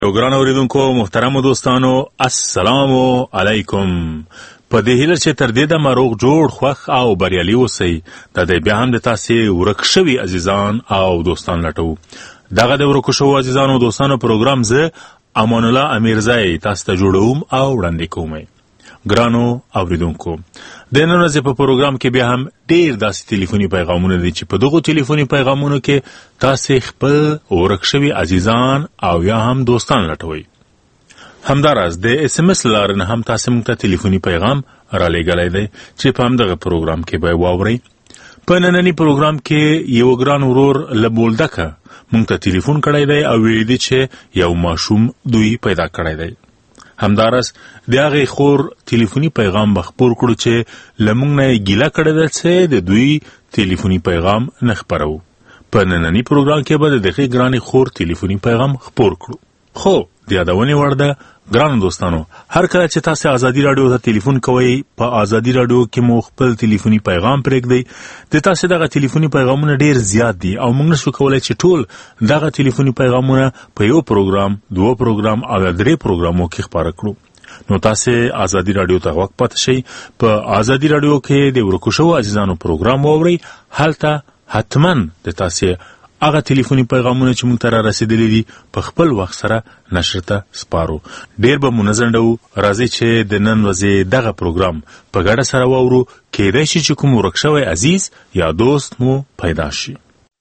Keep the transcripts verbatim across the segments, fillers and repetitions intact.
ګران اوریدونکو محترم دوستانو السلام علیکم. په دې هیله چې تر دې د مروغ جوړ خوښ او بریالي اوسئ. د دې بیا هم د تاسې ورک شوي عزیزان او دوستان لټو. دغه د ورکو شوو عزیزانو او دوستانو پروګرام زه امان الله امیرزی تاسو ته جوړوم او وړاندې کوم. ګرانو اوریدونکو د نن ورځې په پروګرام کې بیا هم ډیر داسې ټلیفوني پیغامونه دي چې په دغو ټلیفوني پیغامونو کې تاسې خپل ورک شوي عزیزان او یا هم دوستان لټوئ. همداراز د اس ام اس لارې نه هم تاسې موږ ته ټلیفوني پیغام را لېږلی دی چې په همدغه پروګرام کې به یې واورئ. په ننني پروګرام کې یو ګران ورور له بولدکه موږ ته ټلیفون کړی دی او ویلي دي چې یو ماشوم دوی پیدا کړی دی. همدارس د هغې خور ټلیفوني پیغام به خپور کړو چې له موږ نه یې ګیله کړې ده چې د دوی ټلیفوني پیغام نه خپروو. په ننني پروګرام کې به د دغې ګرانې خور ټلیفوني پیغام خپور کړو. خو د یادونې وړ ده ګرانو دوستانو، هر کله چې تاسې ازادي راډیو ته ټلیفون کوئ په ازادي راډیو کې مو خپل ټلیفوني پیغام پرېږدئ. د تاسې دغه ټلیفوني پیغامونه ډېر زیات دي او موږ نشو کولی چې ټول دغه ټلیفوني پیغامونه په یو پروګرام، دوه پروګرام او درې پروګرامو کې خپاره کړو. نو تاسې ازادي راډیو ته غوږ پاتې شئ. په ازادي راډیو کې د ورکو شوو عزیزانو پروګرام واورئ. هلته حتما د تاسې هغه ټلیفوني پیغامونه چې موږ ته را رسېدلي دي په خپل وخت سره نشر ته سپارو. ډېر به مو نه ځنډوو. راځئ چې د نن ورځې دغه پروګرام په ګډه سره واورو. کیدای شي چې کوم ورک شوی عزیز یا دوست مو پیدا شي.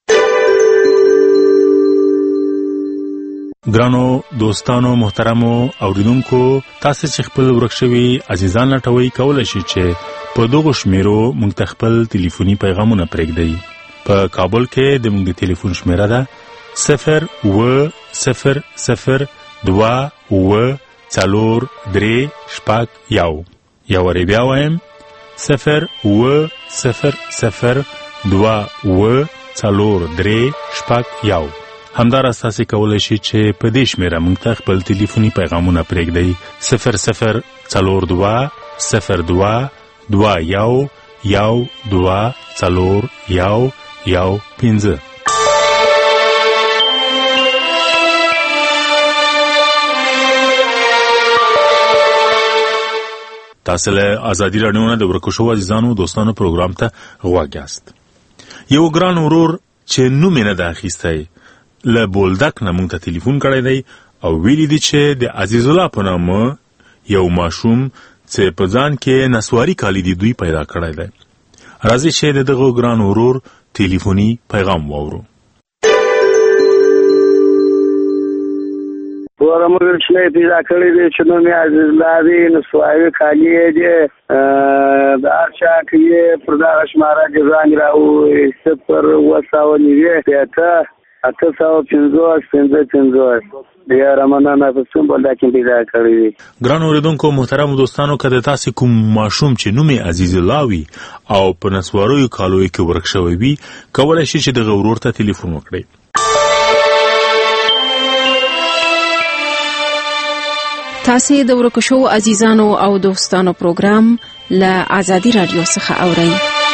ګرانو دوستانو محترمو اوریدونکو، تاسې چې خپل ورک شوي عزیزان لټوئ کولی شي چې په دغو شمیرو موږ ته خپل ټلیفوني پیغامونه پرېږدئ. په کابل کې د موږ د ټلیفون شمیره ده صفر اوه صفر صفر دوه اوه څلور درې شپږ یو. یو وارې بیا وایم صفر اوه صفر صفر دوه اوه څلور درې شپږ یو. همداراز تاسې کولی شئ چې په دې شمیره موږ ته خپل ټلیفوني پیغامونه پرېږدئ. صفر صفر څلور دوه صفر دوه دوه یو یو دوه څلور یو یو پنځه. تاسو له ازادي راډیو نه د ورکو شوو عزیزانو دوستانو پروګرام ته غوږ یاست. یو ګران ورور چې نوم یې نه ده اخیستی له بولدک نه موږ ته ټلیفون کړی دی او ویلي دي چې د عزیز الله په نامه یو ماشوم چې په ځان کې نسواري کالي دي دوی پیدا کړی دی. راځئ چې د دغه ګران ورور ټلیفوني پیغام واورو. ګوره موږ چې پیدا کړی دی چې نوم یې عزیز الله دی، نسواري کالي یې دی، د هر چا کې یې پر دغه شماره کې زنګ راووایي صفر اووه سوه نوي اته اته سوه پنځوس پنځه پنځوس. بیا رمضان په څوم بلدا کې پیدا کړی دی. ګران اوریدونکو محترم دوستانو، که د تاسې کوم ماشوم چې نوم یې عزیز الله وي او په نسواریو کالو کې ورک شوی وي کولی شي چې دغه ورور ته ټلیفون وکړئ. تاسې د ورکو شوو عزیزانو او دوستانو پروګرام له ازادي راډیو څخه اورئ.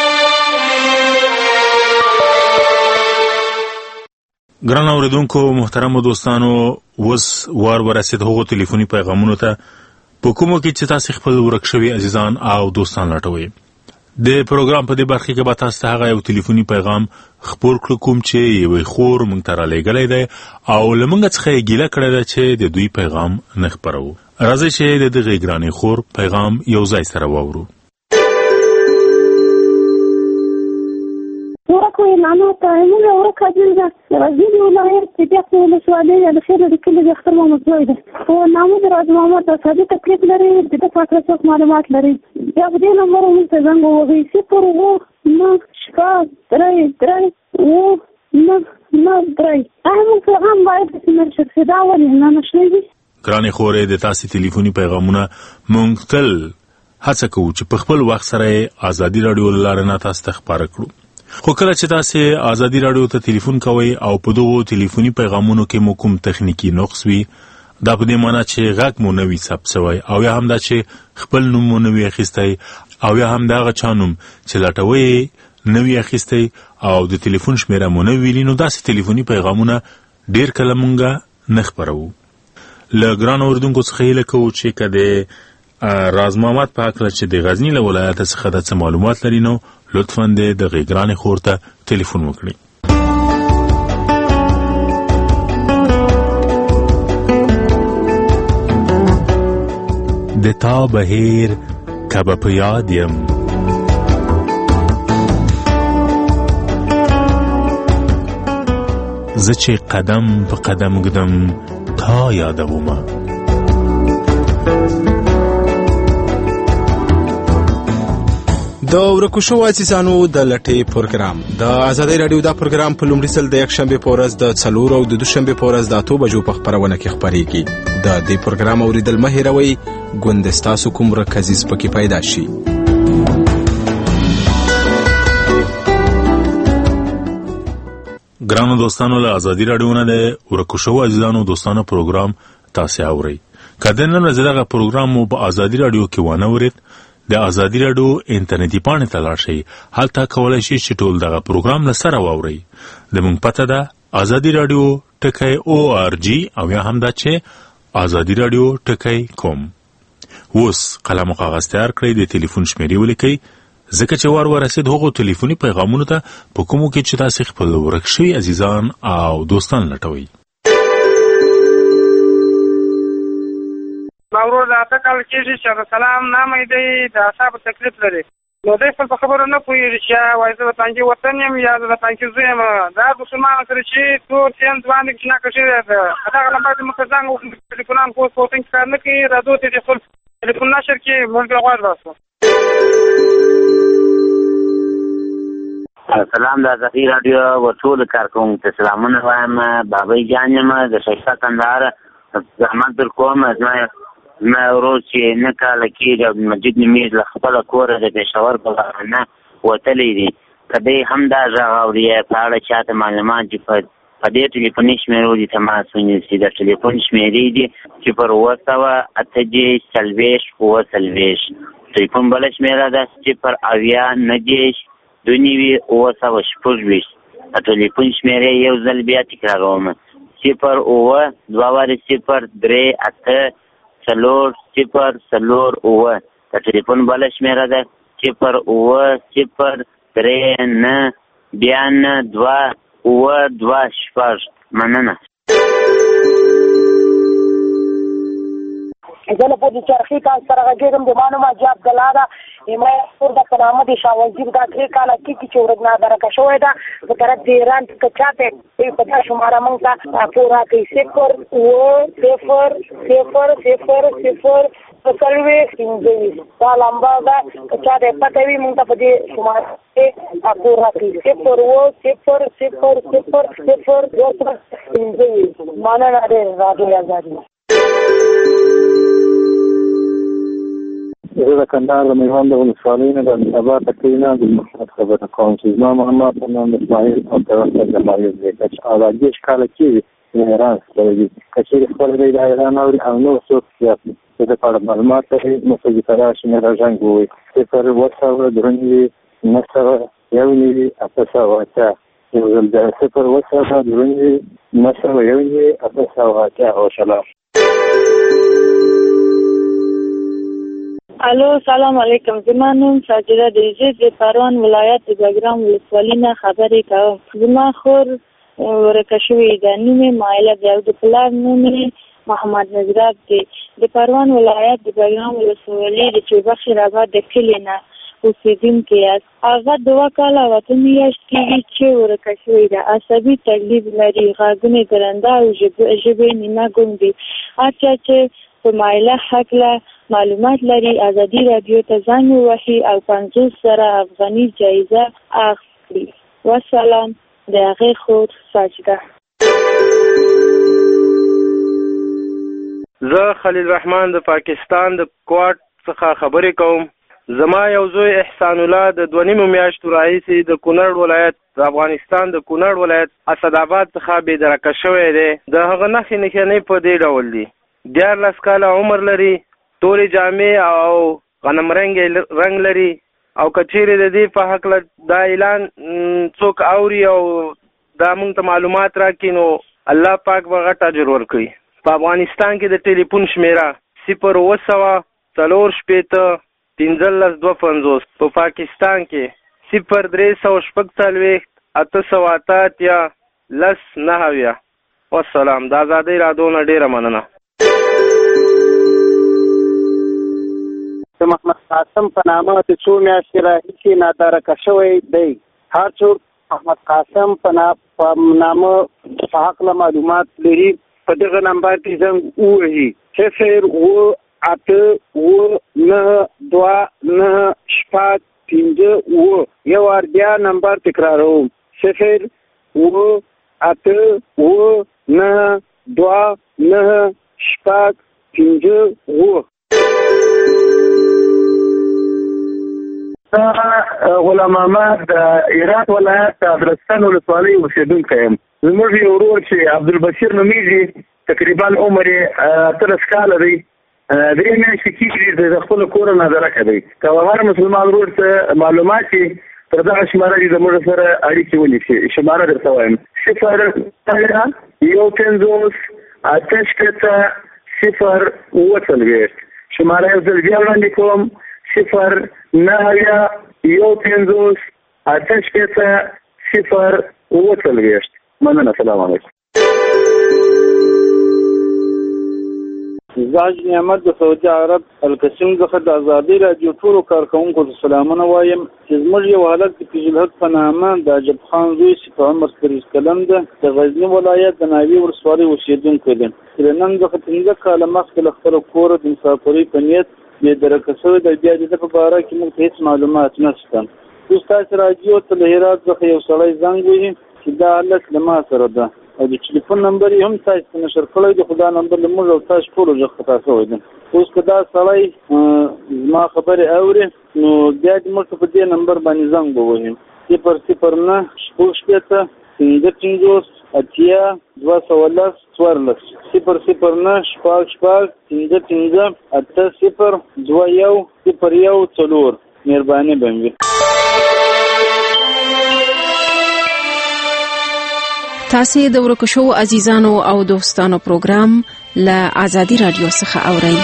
ګران اوریدونکو محترم دوستانو، اوس وار ورسېد هغو ټلیفوني پیغامونو ته په کومو کې چې تاسې خپل ورک شوي عزیزان او دوستان لټوئ. د پروګرام په دې برخه کې به تاسو ته هغه یو ټلیفوني پیغام خپور کړو کوم چې یوې خور موږ ته را لېږلی دی او له موږ څخه یې ګیله کړې ده چې د دوی پیغام نه خپروو. راځئ چې د دغې ګرانې خور پیغام یو ځای سره واورو. ورکوی نانو ته موږ ورکه جلده رازیل ولایت طبیعت ولسوالۍ د خیر د کلي د اختر محمد زوی ده. خو نامو د راز محمد د سادي تکلیف لري، د ده په هکله څوک معلومات لري. بیا په دې نمبر موږ ته زنګ ووهئ صفر اووه نهه شپږ درې درې اووه نهه نهه درې. هغه موږ پیغام باید داسې نشي دا ولې نه نشلی دي. ګرانې خورې، د تاسې ټلیفوني پیغامونه موږ تل هڅه کوو چې په خپل وخت سره یې ازادي راډیو له لارې نه تاسو ته خپاره کړو. خو کله چې تاسې ازادي راډیو ته ټلیفون کوئ او په دغو ټلیفوني پیغامونو کې مو کوم تخنیکي نقص وي، دا په دې معنی چې غږ مو نه وي ثبت شوی او یا هم دا چې خپل نوم مو نه وي اخیستی او یا هم د هغه چا نوم چې لټوئ نه وي اخیستی او د ټلیفون شمیره مو نه ویلي، نو داسې ټلیفوني پیغامونه ډېر کله مونږ نه خپروو. له ګران اوردونکو څخه هیله کوو چې که د راز محمد په هکله چې د غزني له ولایته څخه د څه معلومات لري نو لطفا د دغې ګرانې خور ته ټلیفون وکړي. د تا بهیر که به په یاد یم زه چې قدم په قدم ږدم تا یادومه. د ورکو شوو عزیزانو د لټې پروګرام د ازادۍ راډیو دا پروګرام په لومړي ځل د یکشنبې په ورځ د څلور او د دوشنبې په ورځ د اتو بجو په خپرونه کې خپرېږي. د دې پروګرام اوریدل مه هېروئ، ګوندې ستاسو کوم ورک عزیز پکې پیدا شي. ګرانو دوستانو، له ازادي راډیو نه د ورکو شوو عزیزانو دوستانو پروګرام تاسې اورئ. که د نن ورځې دغه پروګرام مو په ازادي راډیو کې وانه ورید، د ازادي راډیو انټرنیټي پاڼې ته لاړ شئ. هلته کولی شئ چې ټول دغه پروګرام له سره واورئ. زموږ پته ده ازادي راډیو ټکی او آر جي او یا هم دا چې ازادي راډیو ټکی کوم. اوس قلم او کاغذ تیار کړئ، د ټلیفون شمیرې ولیکئ، ځکه چې وار ورسید هغو ټلیفوني پیغامونو ته په کومو کې چې تاسې خپل ورک شوي عزیزان او دوستان لټوئ. باورو دا تا کال کېږي چې سلام نامه دی د اصحابو تکلیف لري، نو دی خپل په خبرو نه پوهېږي چې وایي زه د تانکي وطن یم یا زه د تانکي زوی یم. دا مسلمانو سره چې تور سین ځوان دي کښېناکه شوې ده، په دغه لمبه دې موږ ته زنګ وکړو، ټلیفونان خو اوس په وطن کې کار نه کوي، راځو ته دې خپل ټلیفون نشر کړي، موږ بیا غواړو راسو. سلام د ازادي راډیو و ټولو کارکوونکو ته سلامونه وایم. بابۍ جان یم د ښایسته کندهار، زحمت در کوم. زما زما ورور چې نه کاله کېږي عبدالمجید نومېږي، له خپله کوره د پېښور په بهانه وتلی دی. که دی هم دا غږ اوري په اړه چاته معلومات چې په په دې ټلیفوني شمېرو دي تماس ونیسي. د ټلیفون شمېرې دي صفر اوه سوه اته دېرش څلوېښت اووه څلوېښت. ټلیفون بله شمېره ده صفر اویا نهه دېرش دوه نوي اووه سوه شپږ ویشت. د ټلیفون شمېرې یو ځل بیا تکراروم، صفر اوه دوه وارې صفر درې اته څلور صفر څلور اوه. د ټلیفون بله شمېره ده صفر اوه صفر درې نه بیا نه دوه اوه دوه شپږ. مننه. زه له پوهې چرخي کال سره غږېږم، د ما نوم حاجي عبدالله ده. حمایت کور د په نامه د شاه وزیر دا درې کاله کېږي چې ورځ نادرکه شوې ده په طرف د ایران که چاته په دا شماره موږ ته راپور راکوي صفر اوه صفر صفر صفر صفر څلوېښت پنځه ویشت. دا لمبه ده، که چاته پته وي موږ ته په دې شماره کې راپور راکوي صفر اوه صفر صفر صفر صفر پنځه ویشت. مننه ډېر راډیو ازادي. زه د کندهار د میوند د ولسوالۍ نه د انتخابات تکوي نه د محمد خبره کوم چې زما محمد په نام اسماعیل او طرفته د مایوز دی او دا دېرش کاله کېږي د ایران سره دي. که چېرې خپل دی د ایران اوري او نور څوک زیات د ده په اړه معلومات لري نو په دې سره شمېره زنګ ووایي صفر اوه سوه دوه نوي نهه سوه یو نوي اته سوه اته. یو ځل بیا صفر اوه سوه دوه نوي نهه سوه یو نوي اته سوه اته. وسلام. الو سلام علیکم، زما نوم ساجده دیجه د پروان ولایت د بګرام ولسوالۍ نه خبرې کوم. زما خور ورکه شوې ده، نوم یې مایله دی او د پلار نوم یې محمد نظرات دی. د پروان ولایت د بګرام ولسوالۍ د چوبه خیرآباد د کلي نه اوسېدونکی یاست. هغه دوه کاله او اته میاشت کېږي چې ورکه شوې ده. عصبي تکلیف لري، غاښونه درنده او ژبې نیمه ګونګ دي. هر چا چې په مایله هکله معلومات لري ازادي راډیو ته زنګ ووهي او پنځوس زره افغاني جایزه اخلي. وسلام. د هغې خور ساجده. زه خلیل رحمان د پاکستان د کوټ څخه خبرې کوم. زما یو زوی احسان الله د دوه نیمو میاشتو راهیسې د کونړ ولایت د افغانستان د کونړ ولایت اسداباد څخه بې درکه شوی دی. د هغه نښې نښانې په دې ډول دي: دیارلس کاله عمر لري، تورې جامې او غنم رنګ رنګ لري. او که چیرې د دې په هکله دا اعلان څوک اوري او دا موږ ته معلومات راکړي نو الله پاک به غټ اجر ورکوي. په افغانستان کې د ټلیفون شمیره صفر اوه سوه څلور شپېته پنځلس دوه پنځوس، په پاکستان کې صفر درې سوه شپږ څلوېښت اته سوه اته اتیا لس نهه اویا. والسلام. د ازادۍ راډیو نه ډېره مننه. د محمد قاسم په نامه د څو میاشتې راهیسې نادرکه شوی دی. هر څوک محمد قاسم په نامه په هکله معلومات لري په دغه نمبر کې زنګ ووهي صفر اوه اته اوه نهه دوه نهه شپږ پنځه اوه. یو وار بیا نمبر تکراروم صفر اوه اته اوه نهه دوه نهه شپږ پنځه اوه. غلام محمد د هرات ولایت د ادرسکن ولسوالۍ اوسېدونکی یم. زموږ یو ورور چې عبدالبشیر نومیږي تقریبا عمر یې اتلس کاله دی. درې میاشتې کېږي د خپلو کوره نادرکه دی. که هر مسلمان ورور ته معلومات چې تر دغه شماره دي زموږ سره اړیکې ونیسي. شماره درته وایم صفر یو پنځوس اته شپېته صفر اووه څلوېښت. شماره یو ځل بیا وړاندې کوم صفر نهه اویا یو پنځوس اته شپېته صفر اووه څلوېښت. مننه. سلام علیکم. زاج نعمت د سعودي عرب القسم څخه د ازادۍ راډیو ټولو کارکوونکو ته سلامونه وایم چې زموږ یو هلک د فیض الحق په نامه د عجب خان زوی چې په عمر څلوېښت کلن ده د غزني ولایت د ناوې ولسوالۍ اوسېدونکی دی چې له نن څخه پنځه کاله مخکې له خپله کوره د مسافرۍ په نیت بېدرکه شوی دی. بیا د ده په باره کې موږ ته هېڅ معلومات نشته. اوس تاسې راډیو ته له هرات څخه یو سړی زنګ وهي چې دا هلک له ما سره ده او د ټلیفون نمبر یې هم تاسې ته نشر کړی دی، خو دا نمبر له موږ او تاسو ټولو غږ خطا شوی دی. اوس که دا سړی زما خبرې اوري نو بیا دې موږ ته په دې نمبر باندې زنګ ووهي صفر صفر نه شپږ شپېته پنځه پنځوس اتیا دوه سوه لس څوارلس صفر صفر نه شپږ شپږ پنځه پنځه اته صفر دوه یو صفر یو څلور. مهرباني به مې وي. تاسې د ورکو شوو عزیزانو او دوستانو پروګرام له ازادي راډیو څخه اورئ.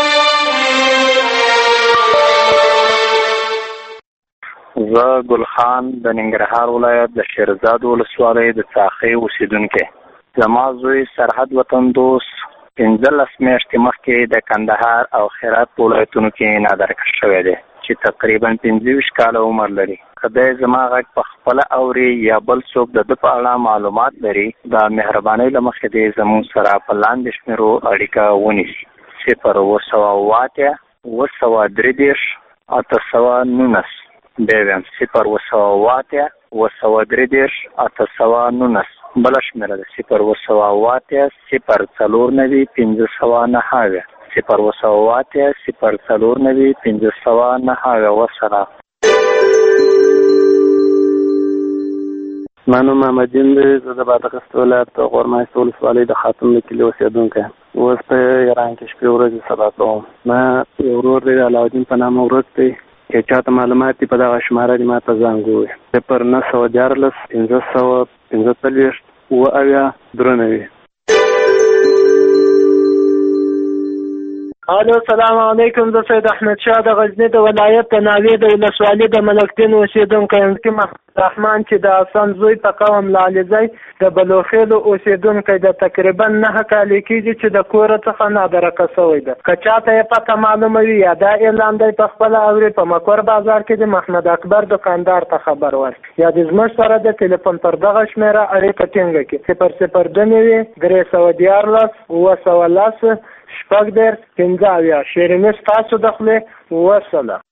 زه ګل خان د ننګرهار ولایت د شیرزاد ولسوالۍ د څاخۍ اوسېدونکی. زما زوی سرحد وطن دوست پنځلس میاشتې مخکې د کندهار او هرات په ولایتونو کې نادرکه شوی دی چې تقریبا پنځه ویشت کاله عمر لري. که دی زما غږ په خپله اوري یا بل څوک د ده په اړه معلومات لري د مهربانۍ له مخې دی زموږ سره په لاندې شمېرو اړیکه ونیسي. صفر اوه سوه اوه اتیا اوه سوه درې دېرش اته سوه نولس. بیا ویم صفر اوه سوه اوه اتیا اوه سوه درې دېرش اته سوه نولس. بله شمېره ده صفر اوه سوه اوه اتیا صفر څلور نوي پنځه سوه نهه اویا. صفر اوه سوه اوه اتیا صفر څلور نوي پنځه سوه نهه اویا. وسلام. زما نوم محمدین دی. زه د بادغیس ولایت د غورمایست ولسوالۍ د خاتم د کلي اوسېدونکی یم. اوس په ایران کې شپې ورځې سبا کوم. ما یو ورور دی علاودین په نامه ورک دی. که چاته معلومات دي په دغه شماره دې ما ته زنګ ووهي صفر نه سوه دیارلس پنځه سوه پنځه څلوېښت اووه اویا درې نوي. الو سلام علیکم. زه سید احمد شاه د غزني د ولایت د ناوې د ولسوالۍ د ملکتین اوسېدونکی یم چې محمد رحمان چې د حسن زوی په قوم لعلیزی د بلوخیلو اوسېدونکی د تقریبا نهه کالې کېږي چې د کوره څخه نادرکه شوی ده. که چاته یې پته معلومه وي یا دا اعلان دی په خپله اوري په مکور بازار کې د محمد اکبر دکاندار ته خبر ورکړي یا د زموږ سره د تلیفون پر دغه شمېره اړیکه ټینګه کړي صفر صفر دوه نوي درې سوه دیارلس اووه سوه لس شپږ دېرش پنځه اویا. شیریني ستاسو د خولې. وسلام.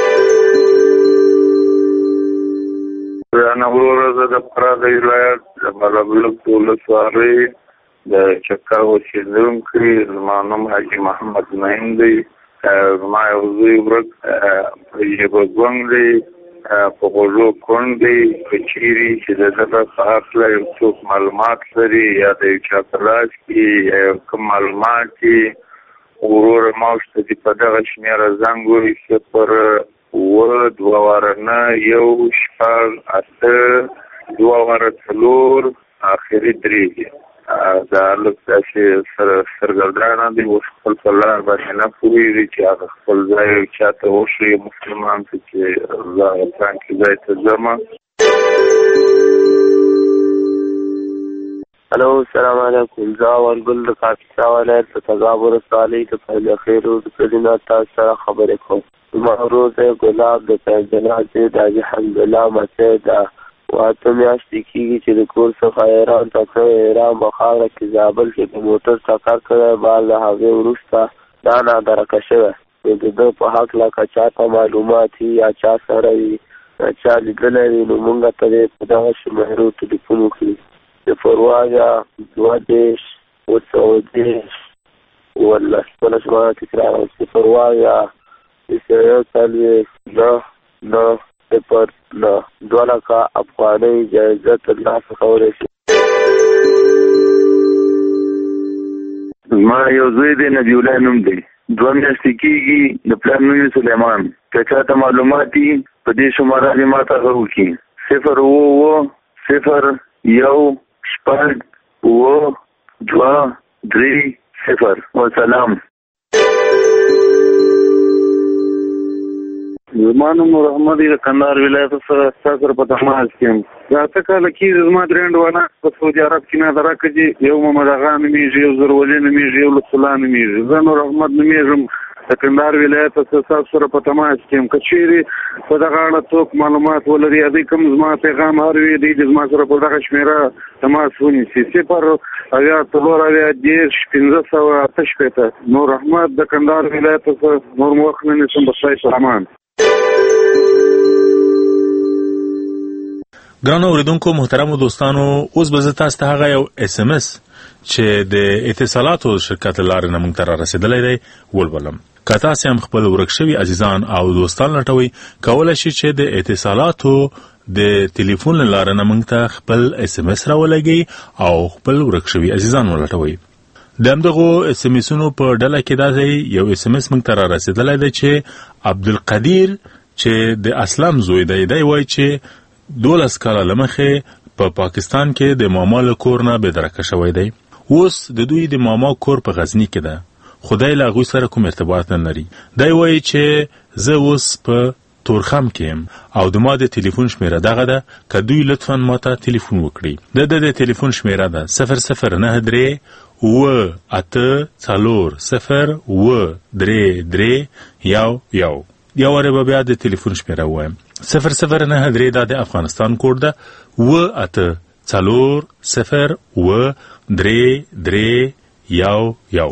انا وروره زه د فراه د ولایت د بلبلک ولسوالۍ د چکر اوسېدونکی. زما نوم حاجي محمد نعیم دی. زما یو زوی ورک په ژبه ګونګ دی په غوږو کونډ دی. که چیرې چې د ده په هکله یو څوک معلومات لري یا د یو چا په لاس کې یا یو کوم معلومات دي وروره ما ورته دي په دغه شمېره زنګ ووهي صفر اووه دوه واره نه یو شپږ اته دوه واره څلور اخري درې دي. دا لږ داسې سره سرګردانه دي، اوس خپل په لار باندې نه پوهېږي چې هغه خپل ځای چاته وښیي مسلمان ته چې زه هغه پلانکي ځای ته ځمه. هلو، السلام علیکم. زه اولګل د کاپیسا ولایت د تګاب ولسوالۍ د پایله خیرو د کلي نه تاسو سره خبرې کوم. زما ورور دی ګلاب د فیض جنازې د حاجي حمدالله مسی ده. اته میاشتې کېږي چې د کور څخه ایران ته کړی. ایران په خاوره کې زابل کې د موټر ټکر کړی، بال د هغې وروسته دا نادرکه شوی. نو د ده په هکله که چاته معلومات وي یا چا سره وي یا چا لیدلی وي نو مونږ ته دې په دغه شمېرو ټلیفون وکړي: صفر اویا دوه دېرش اوه سوه دېرش اوولس. بله شماره تکراروم: صفر اویا یو څلوېښت نهه نهه صفر نهه. دوه لکه افغانۍ جایزه ترلاسه کولی شي. زما یو زوی دی، نبي الله نوم دی، دوه میاشتې کېږي. د پلار نوم یې سلیمان. که چاته معلومات دي په دې شماره دې ما ته غږ وکړي: صفر اوه اوه صفر یو شپږ اوه دوه درې صفر. وسلام. زما نوم محمد دی، د کندهار ولایت څخه ستا سره په تماس کې یم. دا اته کاله کېږي زما درې انډوانه په سعودي عرب کې نادرکه دي. یو محمد اغا نومېږي، یو زرولي نومېږي، یو لطف الله نومېږي. زه نور احمد نومېږم، د کندهار ولایت څخه ستاسو سره په تماس کې یم. که چېرې په دغه اړه څوک معلومات ولري یا دوی کوم زما پیغام هر وي دوی د زما سره په دغه شمېره تماس ونیسي: صفر اویا څلور اویا دېرش پنځه سوه اته شپېته. نور احمد د کندهار ولایت څخه. نور مو وخت نه نیسم، په خدای سلامان. ګرانو اوریدونکو، محترمو دوستانو، اوس به زه تاسو ته هغه یو اس ام اس چې د اتصالاتو شرکت لارې نه موږ ته را رسېدلی دی ولولم. که تاسې هم خپل ورک شوي عزیزان او دوستان لټوئ، کولی شئ چې د اتصالاتو د ټلیفون له لارې نه موږ ته خپل اس ام اس راولګئ او خپل ورک شوي عزیزان ولټوئ. د همدغو اس ام اسونو په ډله کې دا دی یو اس ام اس موږ ته را رسېدلی دی چې عبدالقدیر چې د اسلم زوی دی، دی وایي چې دولس کاله له مخې په پا پاکستان کې د ماما له کور نه بېدرکه شوی دی. اوس د دوی د ماما کور په غزني کې ده. خدای له هغوی سره کوم ارتباط نه لري. دی وایي چې زه اوس په تورخم کې یم او د ما د ټلیفون شمېره دغه ده، که دوی لطفا ما ته ټلیفون وکړي. د د د ټلیفون شمېره ده صفر صفر نهه درې اوه اته څلور صفر اوه درې درې یو یو. یو واره به بیا د ټلیفون شمېره ووایم: صفر صفر نهه درې، دا د افغانستان کوډ ده، اوه اته څلور صفر اوه درې درې یو یو.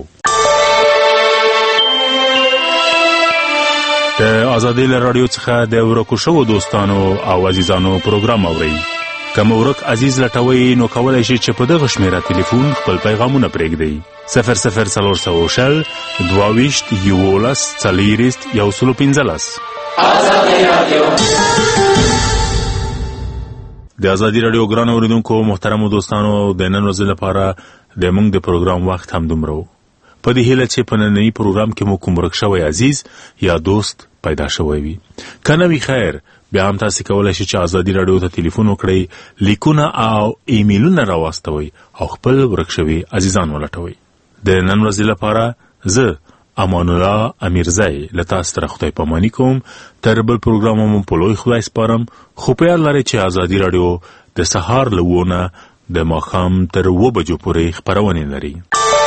د ازادۍ له راډیو څخه د ورکو شوو دوستانو او عزیزانو پروګرام اورئ. که مو ورک عزیز لټوئ نو کولی شئ چې په دغه شمېره ټلیفون خپل پیغامونه پرېږدئ: صفر صفر څلور سوه شل دوه ویشت یولس څلېرویشت یو سلو پنځلس. د ازادي راډیو ګران اوریدونکو، محترمو دوستانو، د نن ورځې لپاره د موږ د پروګرام وخت هم دومره و. په دې هیله چې په ننني پروګرام کې مو کوم ورک شوی عزیز یا دوست پیدا شوی وي. که نه وي خیر، بیا هم تاسې کولی شئ چې ازادي راډیو ته ټلیفون وکړئ، لیکونه او ایمیلونه راواستوئ او خپل ورک شوي عزیزان ولټوئ. د نن ورځې لپاره زه امان الله امیرزی له تاسو سره خدای پاماني کوم. تر بل پروګرام مو په لوی خدای سپارم. خو په یاد لرئ چې ازادي راډیو د سهار له اوه نه د ماښام تر اوه بجو پورې خپرونې لري.